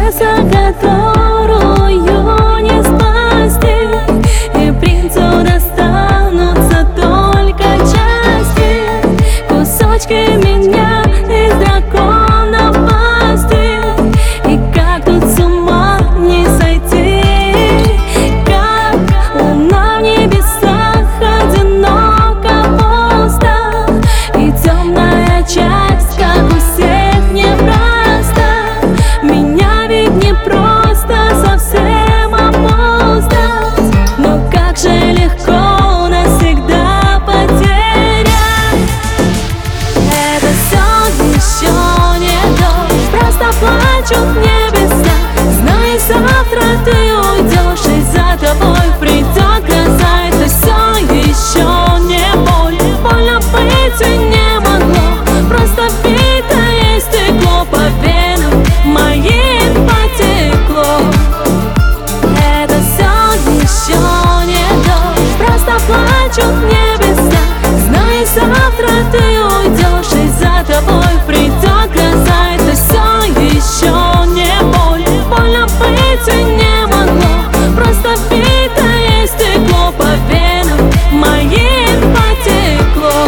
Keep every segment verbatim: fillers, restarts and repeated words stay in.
принцесса, которую не спасти, и принцу достанутся только части, кусочки меня из дракона пасти. И как тут с ума не сойти, как луна в небесах одиноко пусто, и темная часть, как у всех, непросто. Меня ведь не просто совсем опоздать, но как же легко навсегда потерять. Это все еще не дождь, просто плачут небеса. Знай, завтра ты уйдешь, и за тобой придет гроза. Это все еще не боль, больно быть и не могло. Просто битое стекло по венам моим потекло. Это все еще не дождь, просто плачут небеса. Знай, завтра ты уйдешь, и за тобой придет гроза. Это все еще не боль, больно быть и не могло. Просто битое стекло по венам моим потекло.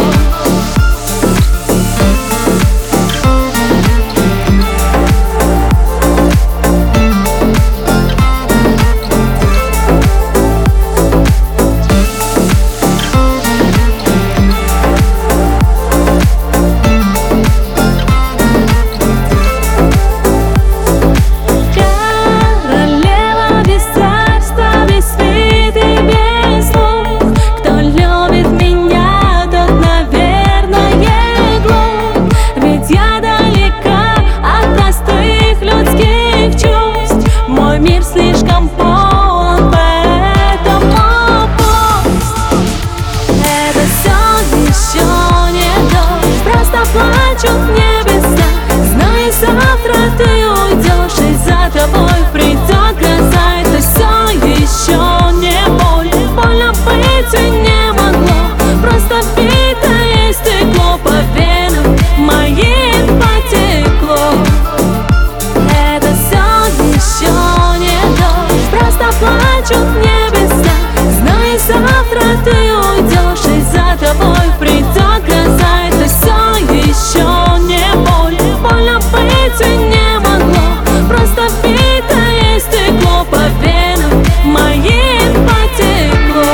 Мир слишком полон, поэтому пусть. Это все еще не дождь, просто плачут небеса. Знай, завтра ты уйдешь, и за тобой придет гроза. Это все еще не боль, больно быть и не могло. Просто битое стекло по венам моим потекло. Это все еще просто плачут небеса. Знай, завтра ты уйдешь, и за тобой придет гроза. Это все еще не боль, больно быть и не могло. Просто битое стекло по венам моим потекло.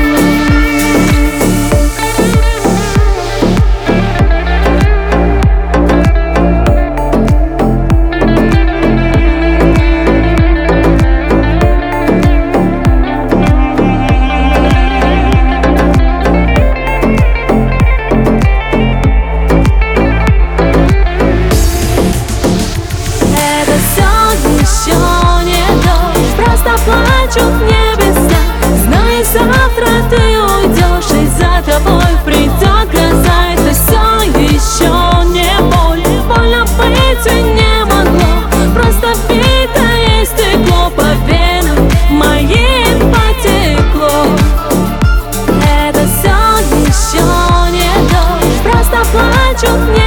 Плачут небеса. Знай, завтра ты уйдешь, и за тобой придет гроза. Это все еще не боль, больно быть и не могло. Просто битое стекло по венам моим потекло. Это все еще не дождь, просто плачут небеса.